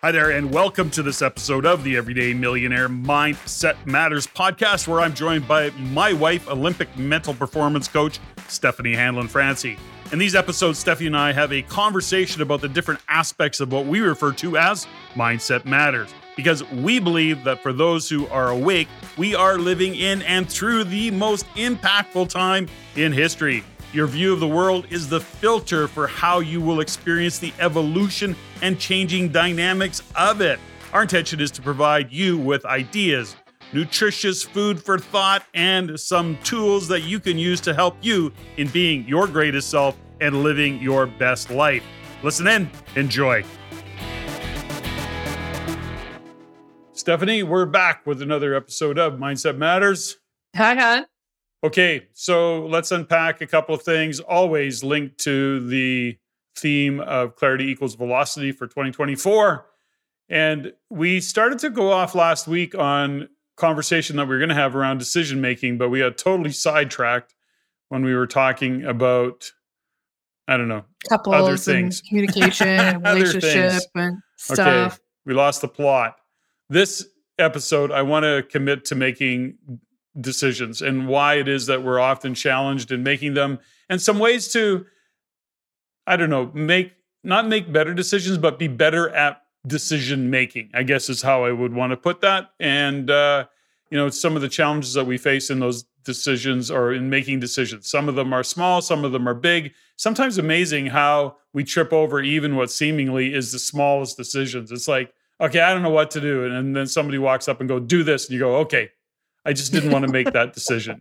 Hi there, and welcome to this episode of the Everyday Millionaire Mindset Matters podcast, where I'm joined by my wife, Olympic mental performance coach, Stephanie Hanlon-Francie. In these episodes, Stephanie and I have a conversation about the different aspects of what we refer to as Mindset Matters, because we believe that for those who are awake, we are living in and through the most impactful time in history. Your view of the world is the filter for how you will experience the evolution and changing dynamics of it. Our intention is to provide you with ideas, nutritious food for thought, and some tools that you can use to help you in being your greatest self and living your best life. Listen in, enjoy. Stephanie, we're back with another episode of Mindset Matters. Hi, hon. Okay, so let's unpack a couple of things, always linked to the theme of clarity equals velocity for 2024. And we started to go off last week on conversation that we were going to have around decision making, but we got totally sidetracked when we were talking about, I don't know, couples other things, and communication and relationship and stuff. Okay, we lost the plot. This episode, I want to commit to making decisions and why it is that we're often challenged in making them, and some ways to, I don't know, not make better decisions, but be better at decision making, I guess is how I would want to put that. And, some of the challenges that we face in those decisions or in making decisions. Some of them are small, some of them are big. Sometimes amazing how we trip over even what seemingly is the smallest decisions. It's like, okay, I don't know what to do. And then somebody walks up and go, do this. And you go, okay, I just didn't want to make that decision,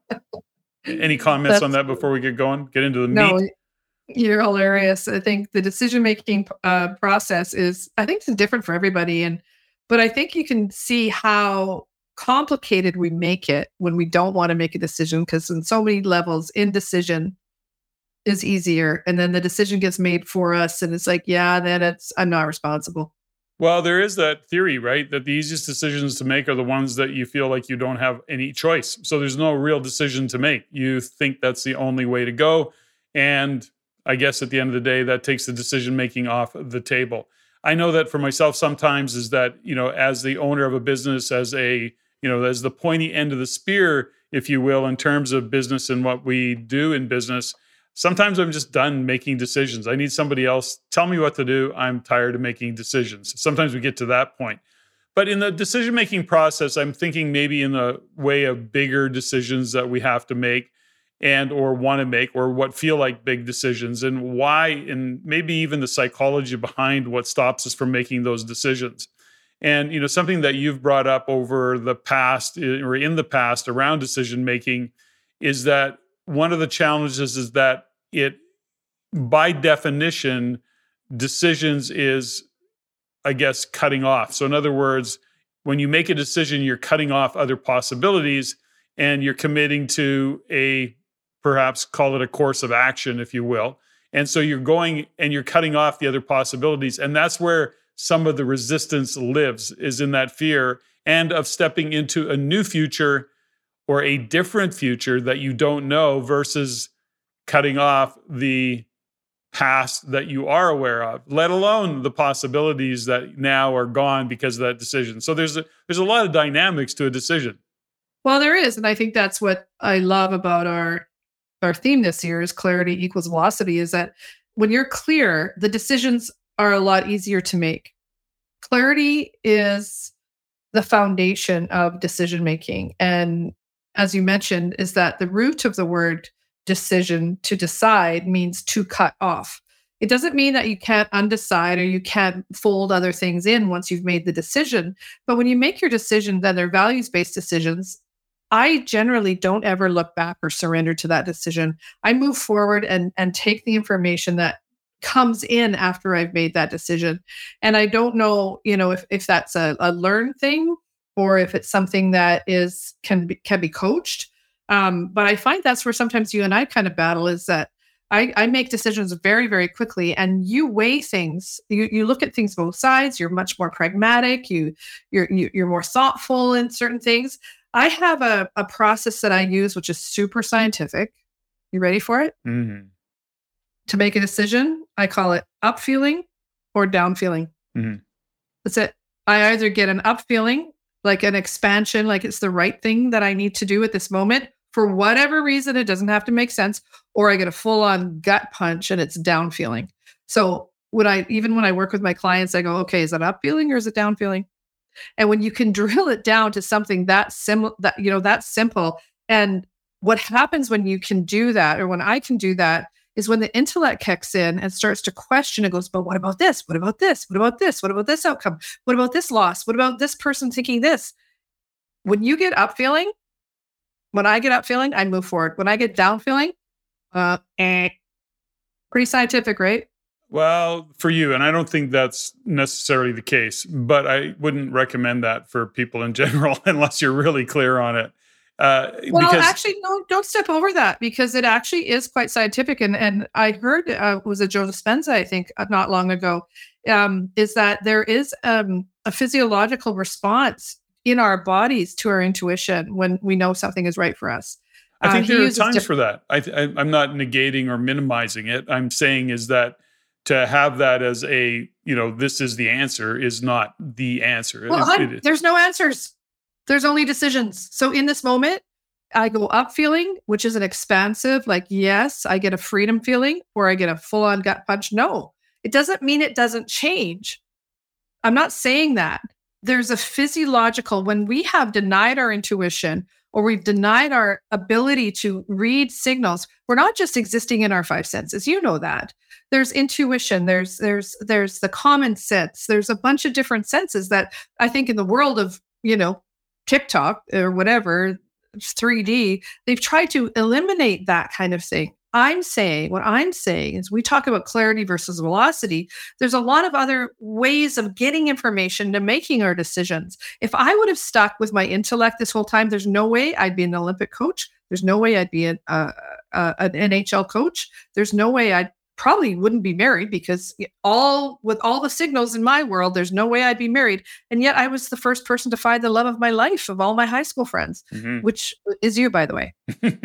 Any comments on that before we get going? Get into the meat? No, you're hilarious. I think the decision-making process is, I think it's different for everybody. But I think you can see how complicated we make it when we don't want to make a decision, because in so many levels, indecision is easier. And then the decision gets made for us. And it's like, I'm not responsible. Well, there is that theory, right? That the easiest decisions to make are the ones that you feel like you don't have any choice. So there's no real decision to make. You think that's the only way to go. And I guess at the end of the day, that takes the decision making off the table. I know that for myself sometimes is that, as the owner of a business, as the pointy end of the spear, if you will, in terms of business and what we do in business, sometimes I'm just done making decisions. I need somebody else. Tell me what to do. I'm tired of making decisions. Sometimes we get to that point. But in the decision-making process, I'm thinking maybe in the way of bigger decisions that we have to make and or want to make, or what feel like big decisions, and why, and maybe even the psychology behind what stops us from making those decisions. And, something that you've brought up over the past or in the past around decision-making is that one of the challenges is that it, by definition, decisions is, I guess, cutting off. So in other words, when you make a decision, you're cutting off other possibilities and you're committing to perhaps call it a course of action, if you will. And so you're going and you're cutting off the other possibilities. And that's where some of the resistance lives, is in that fear and of stepping into a new future or a different future that you don't know, versus cutting off the past that you are aware of, let alone the possibilities that now are gone because of that decision. So there's a lot of dynamics to a decision. Well, there is. And I think that's what I love about our theme this year is clarity equals velocity, is that when you're clear, the decisions are a lot easier to make. Clarity is the foundation of decision making. And as you mentioned, is that the root of the word decision, to decide, means to cut off. It doesn't mean that you can't undecide or you can't fold other things in once you've made the decision. But when you make your decision, then they're values-based decisions. I generally don't ever look back or surrender to that decision. I move forward and take the information that comes in after I've made that decision. And I don't know, if that's a learned thing or if it's something that can be coached. But I find that's where sometimes you and I kind of battle, is that I make decisions very, very quickly, and you weigh things. You look at things both sides. You're much more pragmatic. You're more thoughtful in certain things. I have a process that I use, which is super scientific. You ready for it? Mm-hmm. To make a decision, I call it up feeling or down feeling. Mm-hmm. That's it. I either get an up feeling, like an expansion, like it's the right thing that I need to do at this moment for whatever reason. It doesn't have to make sense, or I get a full on gut punch and it's down feeling. So when I work with my clients, I go, okay, is that up feeling or is it down feeling? And when you can drill it down to something that's simple, and what happens when you can do that, or when I can do that, is when the intellect kicks in and starts to question. It goes, but what about this? What about this? What about this? What about this outcome? What about this loss? What about this person thinking this? When you get up feeling, when I get up feeling, I move forward. When I get down feeling, pretty scientific, right? Well, for you, and I don't think that's necessarily the case, but I wouldn't recommend that for people in general unless you're really clear on it. Well, Because actually, no, don't step over that, because it actually is quite scientific. And I heard, was it Joe Dispenza, I think, not long ago, is that there is a physiological response in our bodies to our intuition when we know something is right for us. I think He there are uses times for that. I'm not negating or minimizing it. I'm saying is that to have that as a, this is the answer is not the answer. Well, there's no answers. There's only decisions. So in this moment, I go up feeling, which is an expansive, like, yes, I get a freedom feeling, or I get a full on gut punch. No, it doesn't mean it doesn't change. I'm not saying that. There's a physiological, when we have denied our intuition, or we've denied our ability to read signals, we're not just existing in our five senses. You know that. There's intuition, there's the common sense. There's a bunch of different senses that I think in the world of, TikTok or whatever, 3D, they've tried to eliminate that kind of thing. What I'm saying is, we talk about clarity versus velocity. There's a lot of other ways of getting information to making our decisions. If I would have stuck with my intellect this whole time, there's no way I'd be an Olympic coach. There's no way I'd be an NHL coach. There's no way I probably wouldn't be married, because with all the signals in my world, there's no way I'd be married. And yet I was the first person to find the love of my life of all my high school friends, which is you, by the way.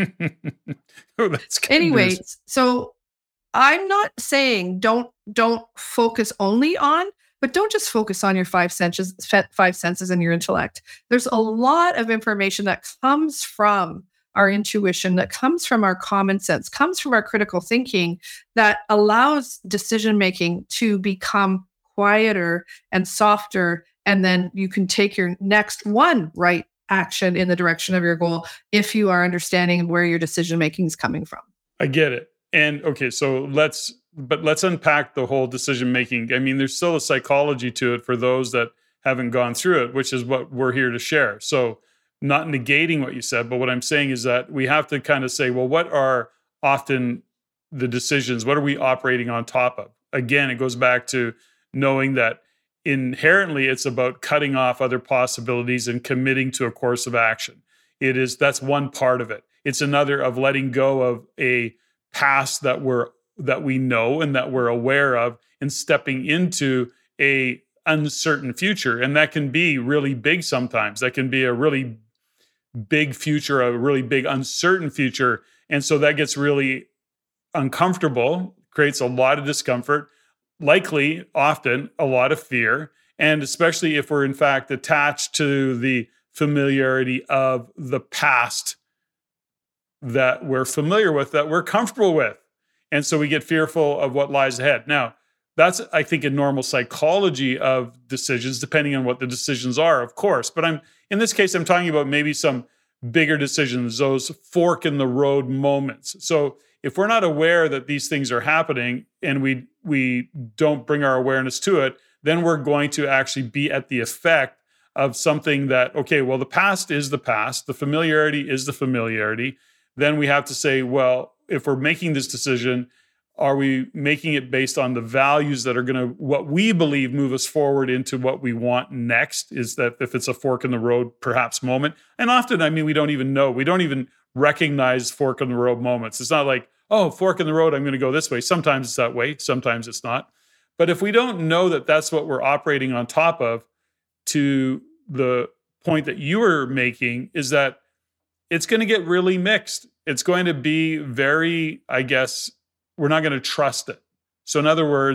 Oh, that's good anyway, news. So I'm not saying don't focus only on, but don't just focus on your five senses and your intellect. There's a lot of information that comes from our intuition, that comes from our common sense, comes from our critical thinking, that allows decision-making to become quieter and softer. And then you can take your next one right action in the direction of your goal, if you are understanding where your decision-making is coming from. I get it. And okay, so let's unpack the whole decision-making. I mean, there's still a psychology to it for those that haven't gone through it, which is what we're here to share. So not negating what you said, but what I'm saying is that we have to kind of say, well, what are often the decisions? What are we operating on top of? Again, it goes back to knowing that inherently it's about cutting off other possibilities and committing to a course of action. That's one part of it. It's another of letting go of a past that we know and that we're aware of, and stepping into a uncertain future. And that can be really big sometimes. That can be a really big future, a really big uncertain future. And so that gets really uncomfortable, creates a lot of discomfort, likely, often, a lot of fear. And especially if we're in fact attached to the familiarity of the past that we're familiar with, that we're comfortable with. And so we get fearful of what lies ahead. Now, that's, I think, a normal psychology of decisions, depending on what the decisions are, of course. But in this case, I'm talking about maybe some bigger decisions, those fork in the road moments. So if we're not aware that these things are happening, and we don't bring our awareness to it, then we're going to actually be at the effect of something that, okay, well, the past is the past, the familiarity is the familiarity. Then we have to say, well, if we're making this decision, are we making it based on the values that are going to, what we believe, move us forward into what we want next? Is that if it's a fork in the road, perhaps moment? And often, I mean, we don't even know. We don't even recognize fork in the road moments. It's not like, oh, fork in the road, I'm going to go this way. Sometimes it's that way. Sometimes it's not. But if we don't know that that's what we're operating on top of, to the point that you were making, is that it's going to get really mixed. It's going to be very, I guess, we're not going to trust it. So in other words,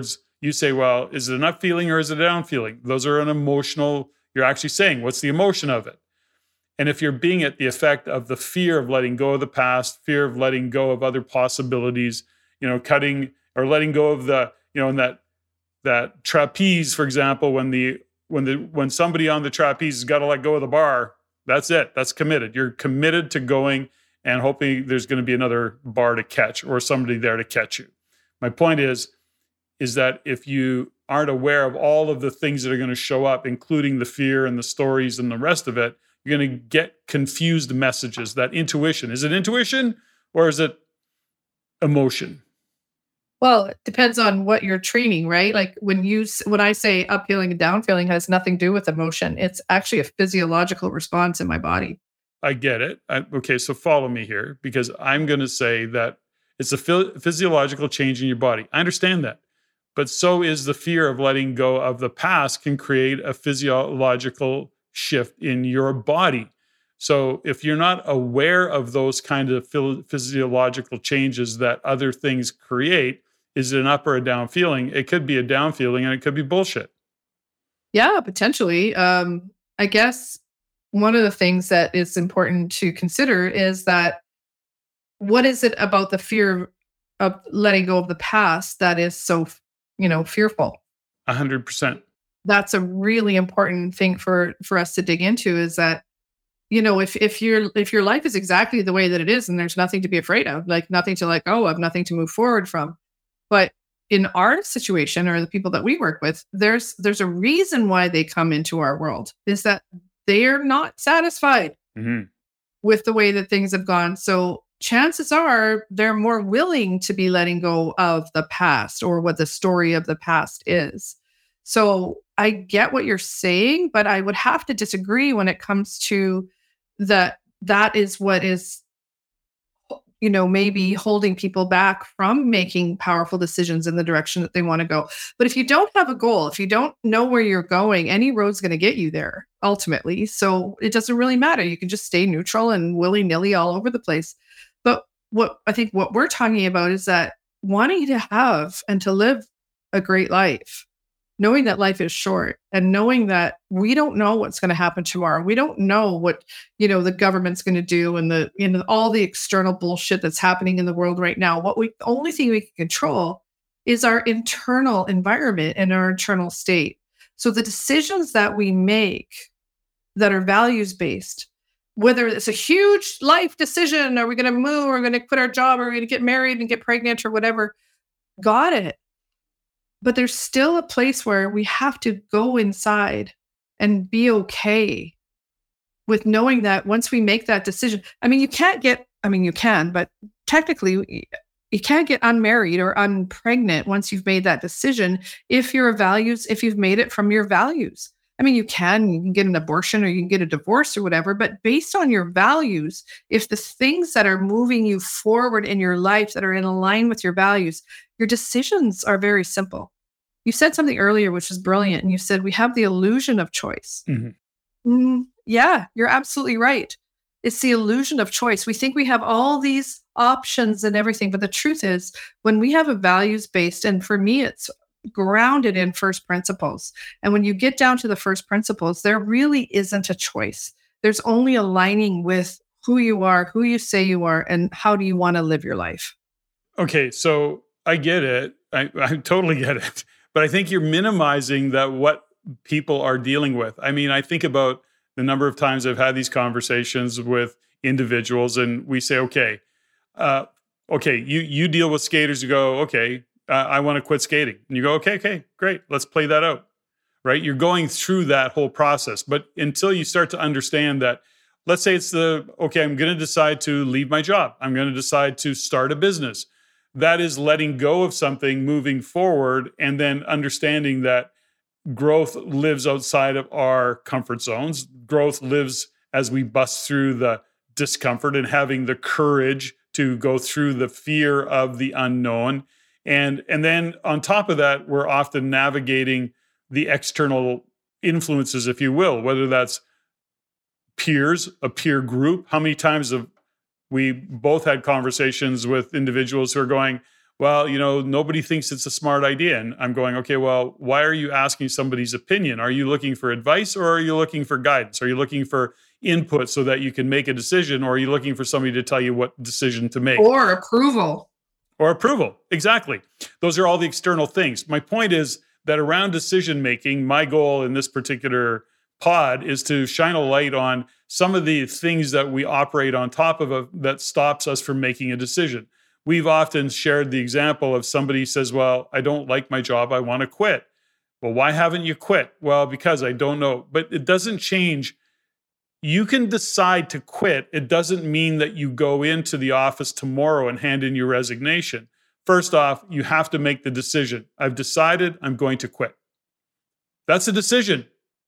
you say, well, is it an up feeling or is it a down feeling? Those are an emotional, you're actually saying, what's the emotion of it? And if you're being at the effect of the fear of letting go of the past, fear of letting go of other possibilities, cutting or letting go of in that trapeze, for example, when somebody on the trapeze has got to let go of the bar, that's it. That's committed. You're committed to going and hoping there's going to be another bar to catch or somebody there to catch you. My point is that if you aren't aware of all of the things that are going to show up, including the fear and the stories and the rest of it, you're going to get confused messages. That intuition, is it intuition or is it emotion? Well, it depends on what you're training, right? Like when I say up feeling and down feeling has nothing to do with emotion. It's actually a physiological response in my body. I get it. Okay, so follow me here, because I'm going to say that it's a physiological change in your body. I understand that. But so is the fear of letting go of the past can create a physiological shift in your body. So if you're not aware of those kind of physiological changes that other things create, is it an up or a down feeling? It could be a down feeling and it could be bullshit. Yeah, potentially. I guess one of the things that is important to consider is that what is it about the fear of letting go of the past that is so, fearful? 100%. That's a really important thing for us to dig into, is that, if your life is exactly the way that it is and there's nothing to be afraid of, like nothing to let go of, nothing to move forward from. But in our situation, or the people that we work with, there's a reason why they come into our world, is that they are not satisfied with the way that things have gone. So chances are they're more willing to be letting go of the past or what the story of the past is. So I get what you're saying, but I would have to disagree when it comes to that is what is, maybe holding people back from making powerful decisions in the direction that they want to go. But if you don't have a goal, if you don't know where you're going, any road's going to get you there ultimately. So it doesn't really matter. You can just stay neutral and willy-nilly all over the place. But what we're talking about is that wanting to have and to live a great life, knowing that life is short and knowing that we don't know what's going to happen tomorrow. We don't know what, the government's going to do and all the external bullshit that's happening in the world right now. The only thing we can control is our internal environment and our internal state. So the decisions that we make that are values-based, whether it's a huge life decision, are we going to move, or are we going to quit our job, or are we going to get married and get pregnant or whatever, got it. But there's still a place where we have to go inside and be okay with knowing that once we make that decision, you can, but technically you can't get unmarried or unpregnant once you've made that decision if you've made it from your values. You can get an abortion or you can get a divorce or whatever, but based on your values, if the things that are moving you forward in your life that are in line with your values, your decisions are very simple. You said something earlier, which was brilliant. And you said, we have the illusion of choice. Yeah, you're absolutely right. It's the illusion of choice. We think we have all these options and everything. But the truth is, when we have a values-based, and for me, it's grounded in first principles. And when you get down to the first principles, there really isn't a choice. There's only aligning with who you are, who you say you are, and how do you want to live your life. Okay, so I get it. I totally get it. But I think you're minimizing that what people are dealing with. I think about the number of times I've had these conversations with individuals, and we say, okay, you deal with skaters. You go, okay, I want to quit skating. And you go, okay, great. Let's play that out, right? You're going through that whole process. But until you start to understand that, let's say it's I'm going to decide to leave my job. I'm going to decide to start a business. That is letting go of something, moving forward, and then understanding that growth lives outside of our comfort zones. Growth lives as we bust through the discomfort and having the courage to go through the fear of the unknown. And then on top of that, we're often navigating the external influences, if you will, whether that's peers, a peer group. How many times have we both had conversations with individuals who are going, well, nobody thinks it's a smart idea. And I'm going, okay, well, why are you asking somebody's opinion? Are you looking for advice or are you looking for guidance? Are you looking for input so that you can make a decision, or are you looking for somebody to tell you what decision to make? Or approval. Or approval. Exactly. Those are all the external things. My point is that around decision making, my goal in this particular pod is to shine a light on some of the things that we operate on top of that stops us from making a decision. We've often shared the example of somebody says, well, I don't like my job, I want to quit. Well, why haven't you quit? Well, because I don't know. But it doesn't change. You can decide to quit. It doesn't mean that you go into the office tomorrow and hand in your resignation. First off, you have to make the decision. I've decided I'm going to quit. That's a decision.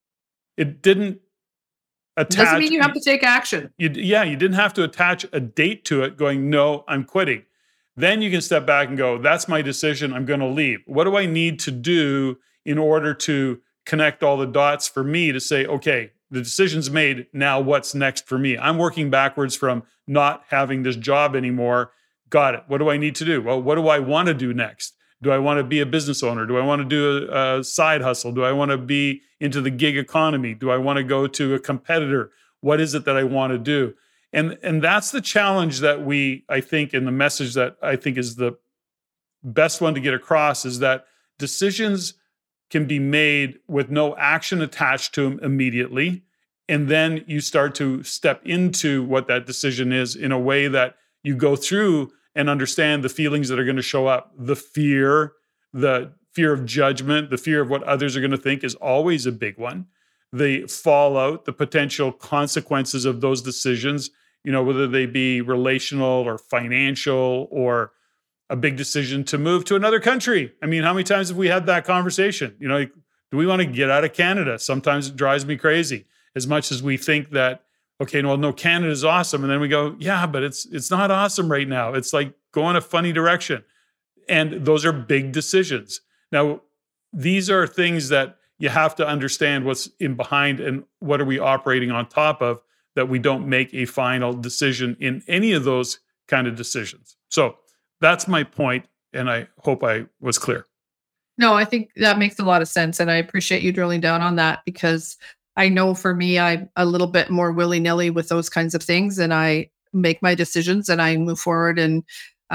It didn't attach. Doesn't mean you have to take action. You didn't have to attach a date to it going, no, I'm quitting. Then you can step back and go, that's my decision. I'm going to leave. What do I need to do in order to connect all the dots for me to say, okay, the decision's made. Now what's next for me? I'm working backwards from not having this job anymore. Got it. What do I need to do? Well, what do I want to do next? Do I want to be a business owner? Do I want to do a side hustle? Do I want to be into the gig economy? Do I want to go to a competitor? What is it that I want to do? And that's the challenge that I think, and the message that I think is the best one to get across, is that decisions can be made with no action attached to them immediately. And then you start to step into what that decision is in a way that you go through and understand the feelings that are going to show up. The fear of judgment, the fear of what others are going to think is always a big one. The fallout, the potential consequences of those decisions, whether they be relational or financial or a big decision to move to another country. I mean, how many times have we had that conversation? Do we want to get out of Canada? Sometimes it drives me crazy, as much as we think that, okay, well, no, Canada's awesome. And then we go, yeah, but it's not awesome right now. It's like going a funny direction. And those are big decisions. Now, these are things that you have to understand what's in behind and what are we operating on top of, that we don't make a final decision in any of those kind of decisions. So that's my point, and I hope I was clear. No, I think that makes a lot of sense, and I appreciate you drilling down on that, because I know for me, I'm a little bit more willy-nilly with those kinds of things, and I make my decisions and I move forward. And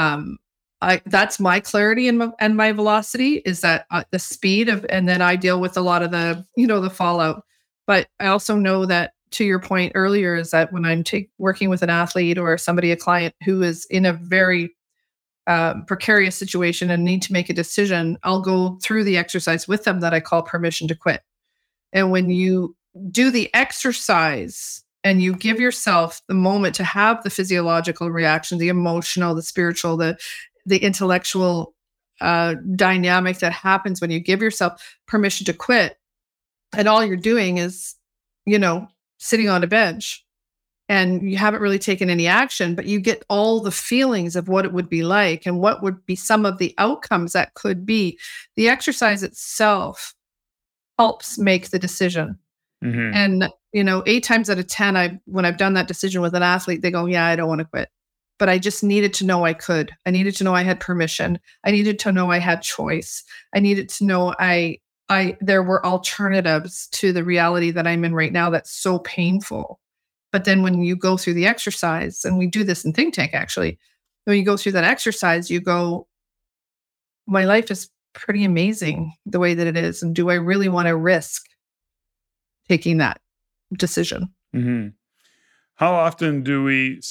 that's my clarity and my velocity, is that the speed of, and then I deal with a lot of the, the fallout. But I also know that, to your point earlier, is that when I'm working with an athlete or a client who is in a very precarious situation and need to make a decision, I'll go through the exercise with them that I call permission to quit. And when you do the exercise and you give yourself the moment to have the physiological reaction, the emotional, the spiritual, the intellectual dynamic that happens when you give yourself permission to quit, and all you're doing is, sitting on a bench, and you haven't really taken any action, but you get all the feelings of what it would be like and what would be some of the outcomes that could be. The exercise itself helps make the decision. Mm-hmm. And, 8 times out of 10, when I've done that decision with an athlete, they go, yeah, I don't want to quit. But I just needed to know I could. I needed to know I had permission. I needed to know I had choice. I needed to know there were alternatives to the reality that I'm in right now that's so painful. But then when you go through the exercise, and we do this in Think Tank, actually, when you go through that exercise, you go, my life is pretty amazing the way that it is. And do I really want to risk taking that decision? Mm-hmm. How often do we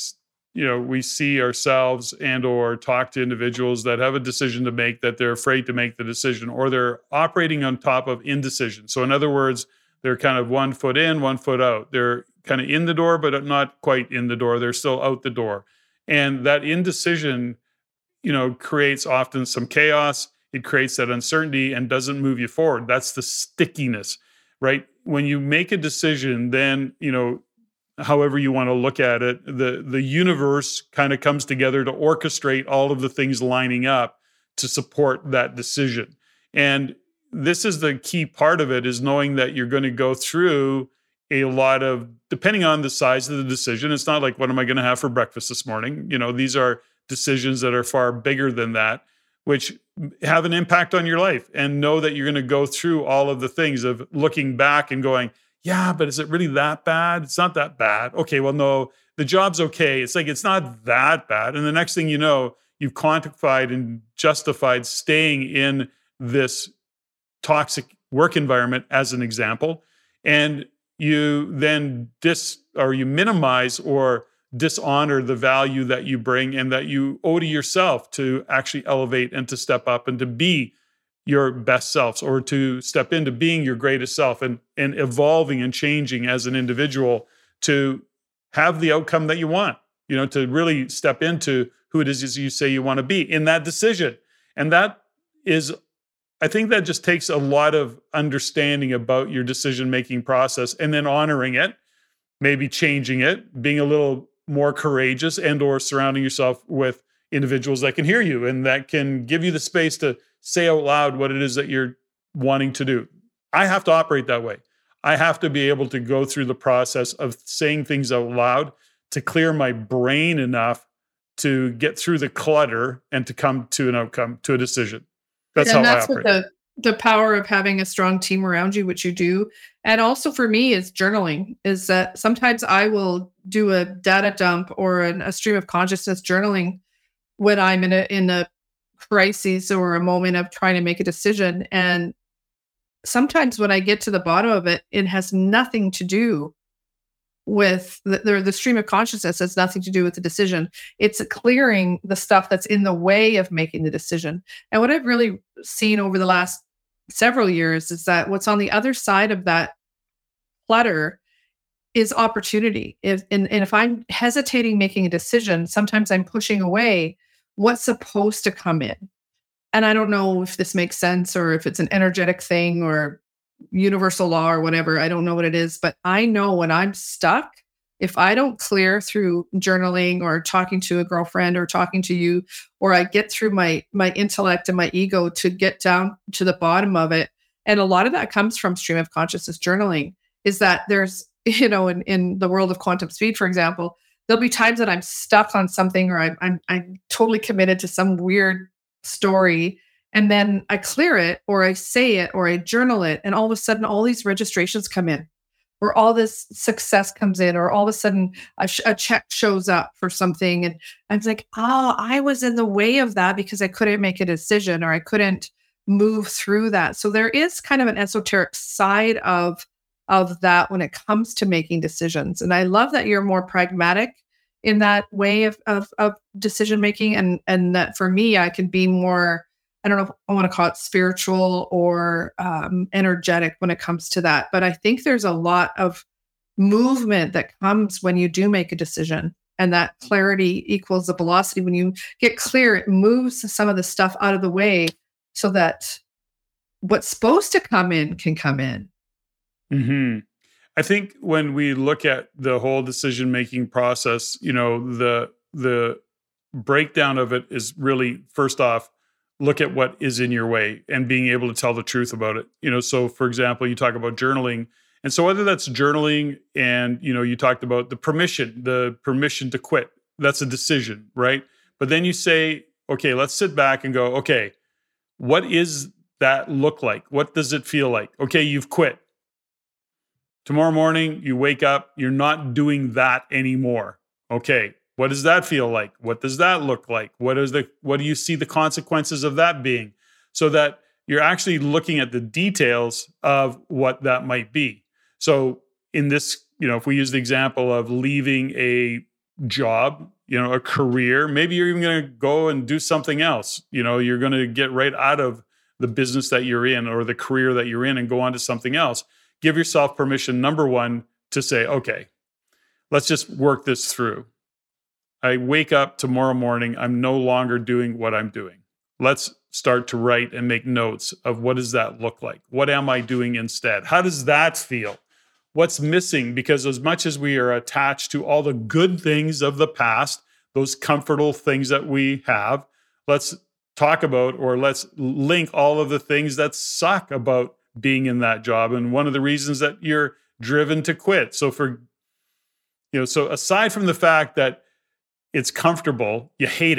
see ourselves and or talk to individuals that have a decision to make, that they're afraid to make the decision, or they're operating on top of indecision? So in other words, they're kind of 1 foot in, 1 foot out. They're kind of in the door, but not quite in the door. They're still out the door. And that indecision, creates often some chaos. It creates that uncertainty and doesn't move you forward. That's the stickiness, right? When you make a decision, then, however you want to look at it, the universe kind of comes together to orchestrate all of the things lining up to support that decision. And this is the key part of it, is knowing that you're going to go through a lot of, depending on the size of the decision, it's not like, what am I going to have for breakfast this morning? These are decisions that are far bigger than that. which have an impact on your life, and know that you're going to go through all of the things of looking back and going, yeah, but is it really that bad? It's not that bad. Okay, well, no, the job's okay. It's like, it's not that bad. And the next thing you know, you've quantified and justified staying in this toxic work environment as an example. And you then you minimize or dishonor the value that you bring and that you owe to yourself to actually elevate and to step up and to be your best selves, or to step into being your greatest self and evolving and changing as an individual to have the outcome that you want, to really step into who it is you say you want to be in that decision. And that is, I think that just takes a lot of understanding about your decision-making process and then honoring it, maybe changing it, being a little more courageous, and or surrounding yourself with individuals that can hear you and that can give you the space to say out loud what it is that you're wanting to do. I have to operate that way. I have to be able to go through the process of saying things out loud to clear my brain enough to get through the clutter and to come to an outcome, to a decision. That's how I operate. What the power of having a strong team around you, which you do. And also for me is journaling, is that sometimes I will do a data dump or a stream of consciousness journaling when I'm in a crisis or a moment of trying to make a decision. And sometimes when I get to the bottom of it, it has nothing to do with the stream of consciousness. Has nothing to do with the decision. It's clearing the stuff that's in the way of making the decision. And what I've really seen over the last several years is that what's on the other side of that clutter is opportunity. If I'm hesitating making a decision, sometimes I'm pushing away what's supposed to come in. And I don't know if this makes sense or if it's an energetic thing or universal law or whatever. I don't know what it is, but I know when I'm stuck, if I don't clear through journaling or talking to a girlfriend or talking to you, or I get through my intellect and my ego to get down to the bottom of it. And a lot of that comes from stream of consciousness journaling, is that there's, in the world of quantum speed, for example, there'll be times that I'm stuck on something, or I'm totally committed to some weird story. And then I clear it, or I say it, or I journal it. And all of a sudden, all these registrations come in, or all this success comes in, or all of a sudden a check shows up for something. And I'm like, oh, I was in the way of that because I couldn't make a decision, or I couldn't move through that. So there is kind of an esoteric side of that when it comes to making decisions. And I love that you're more pragmatic in that way of decision making. And that for me, I can be more, I don't know if I want to call it spiritual or energetic when it comes to that. But I think there's a lot of movement that comes when you do make a decision, and that clarity equals the velocity. When you get clear, it moves some of the stuff out of the way so that what's supposed to come in can come in. Mm-hmm. I think when we look at the whole decision-making process, the breakdown of it is really, first off, look at what is in your way and being able to tell the truth about it. So for example, you talk about journaling. And so whether that's journaling and, you talked about the permission to quit, that's a decision, right? But then you say, okay, let's sit back and go, okay, what is that look like? What does it feel like? Okay, you've quit. Tomorrow morning, you wake up, you're not doing that anymore. Okay, what does that feel like? What does that look like? What do you see the consequences of that being? So that you're actually looking at the details of what that might be. So in this, if we use the example of leaving a job, a career, maybe you're even going to go and do something else. You're going to get right out of the business that you're in or the career that you're in and go on to something else. Give yourself permission, number one, to say, okay, let's just work this through. I wake up tomorrow morning, I'm no longer doing what I'm doing. Let's start to write and make notes of what does that look like? What am I doing instead? How does that feel? What's missing? Because as much as we are attached to all the good things of the past, those comfortable things that we have, let's talk about, or let's link all of the things that suck about being in that job. And one of the reasons that you're driven to quit. So so aside from the fact that it's comfortable, you hate it.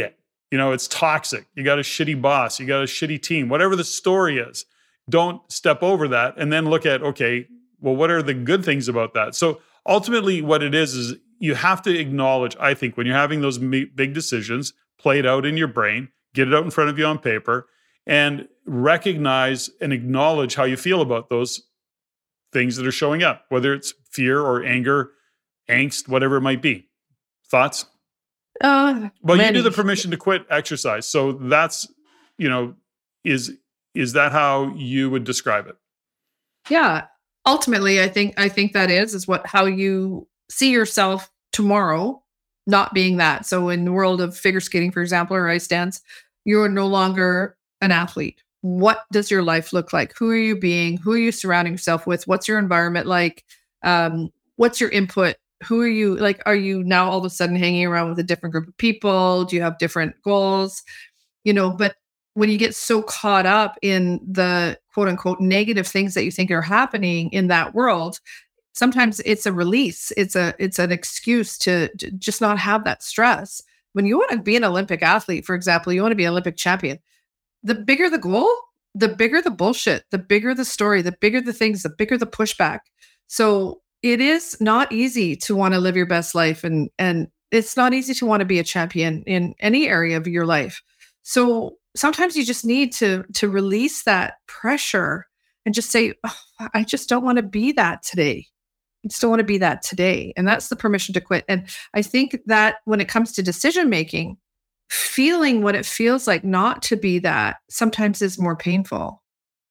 It's toxic. You got a shitty boss. You got a shitty team. Whatever the story is, don't step over that and then look at, okay, well, what are the good things about that? So ultimately what it is you have to acknowledge, I think, when you're having those big decisions, play it out in your brain, get it out in front of you on paper, and recognize and acknowledge how you feel about those things that are showing up, whether it's fear or anger, angst, whatever it might be. Thoughts? Well, you do the permission to quit exercise. So that's, is that how you would describe it? Yeah. Ultimately, I think that is how you see yourself tomorrow, not being that. So in the world of figure skating, for example, or ice dance, you are no longer an athlete. What does your life look like? Who are you being? Who are you surrounding yourself with? What's your environment like? What's your input? Who are you like? Are you now all of a sudden hanging around with a different group of people? Do you have different goals? But when you get so caught up in the quote unquote negative things that you think are happening in that world, sometimes it's a release. It's an excuse to just not have that stress. When you want to be an Olympic athlete, for example, you want to be an Olympic champion, the bigger the goal, the bigger the bullshit, the bigger the story, the bigger the things, the bigger the pushback. So it is not easy to want to live your best life. And it's not easy to want to be a champion in any area of your life. So sometimes you just need to release that pressure and just say, I just don't want to be that today. I just don't want to be that today. And that's the permission to quit. And I think that when it comes to decision making, feeling what it feels like not to be that sometimes is more painful.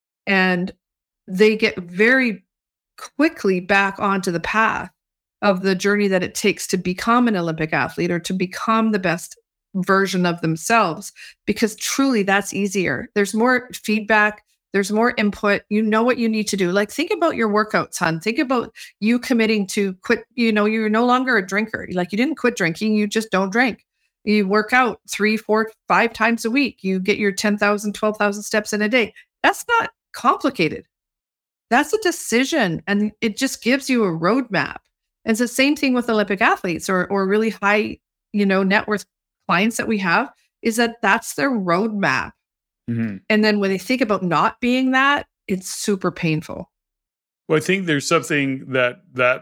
And they get very quickly back onto the path of the journey that it takes to become an Olympic athlete or to become the best version of themselves, because truly that's easier. There's more feedback. There's more input. You know what you need to do. Like, think about your workouts, hon. Think about you committing to quit. You're no longer a drinker. Like, you didn't quit drinking. You just don't drink. You work out 3, 4, 5 times a week. You get your 10,000, 12,000 steps in a day. That's not complicated. That's a decision. And it just gives you a roadmap. And it's the same thing with Olympic athletes or really high, net worth clients that we have, is that that's their roadmap. Mm-hmm. And then when they think about not being that, it's super painful. Well, I think there's something that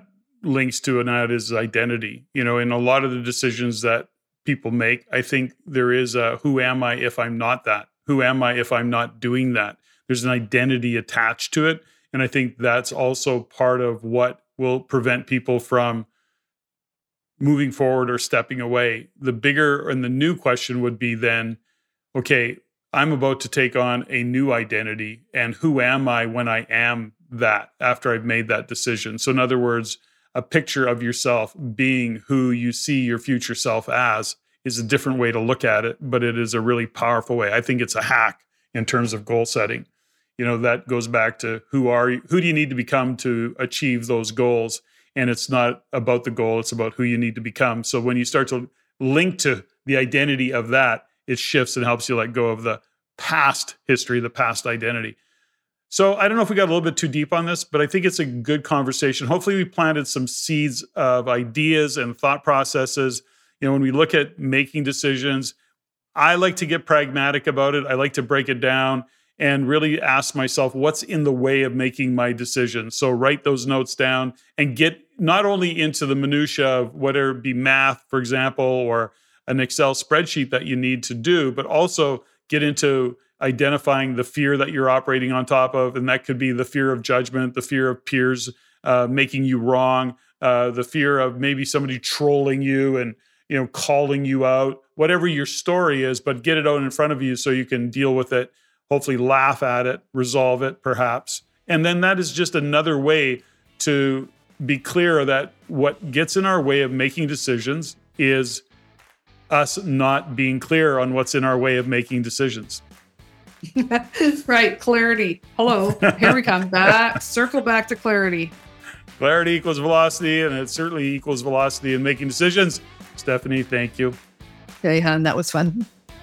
links to, and that is identity. In a lot of the decisions that people make, I think there is a, who am I if I'm not that? Who am I if I'm not doing that? There's an identity attached to it. And I think that's also part of what will prevent people from moving forward or stepping away. The bigger and the new question would be then, okay, I'm about to take on a new identity, and who am I when I am that after I've made that decision? So in other words, a picture of yourself being who you see your future self as is a different way to look at it, but it is a really powerful way. I think it's a hack in terms of goal setting. That goes back to who do you need to become to achieve those goals? And it's not about the goal, it's about who you need to become. So when you start to link to the identity of that, it shifts and helps you let go of the past history, the past identity. So I don't know if we got a little bit too deep on this, but I think it's a good conversation. Hopefully we planted some seeds of ideas and thought processes. When we look at making decisions, I like to get pragmatic about it. I like to break it down and really ask myself, what's in the way of making my decision? So write those notes down and get not only into the minutia of whether it be math, for example, or an Excel spreadsheet that you need to do, but also get into identifying the fear that you're operating on top of. And that could be the fear of judgment, the fear of peers making you wrong, the fear of maybe somebody trolling you and calling you out, whatever your story is, but get it out in front of you so you can deal with it, hopefully laugh at it, resolve it perhaps. And then that is just another way to be clear that what gets in our way of making decisions is us not being clear on what's in our way of making decisions. Right. Clarity. Hello. Here we come back. Circle back to clarity. Clarity equals velocity, and it certainly equals velocity in making decisions. Stephanie, thank you. Okay, hon. That was fun.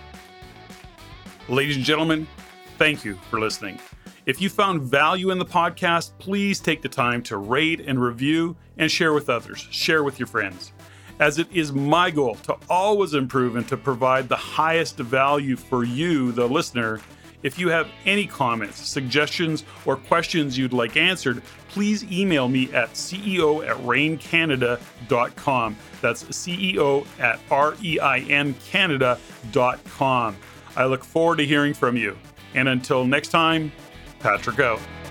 Ladies and gentlemen, thank you for listening. If you found value in the podcast, please take the time to rate and review and share with others. Share with your friends. as it is my goal to always improve and to provide the highest value for you, the listener. If you have any comments, suggestions, or questions you'd like answered, please email me at ceo@reincanada.com. That's ceo@reincanada.com. I look forward to hearing from you. And until next time, Patrick out.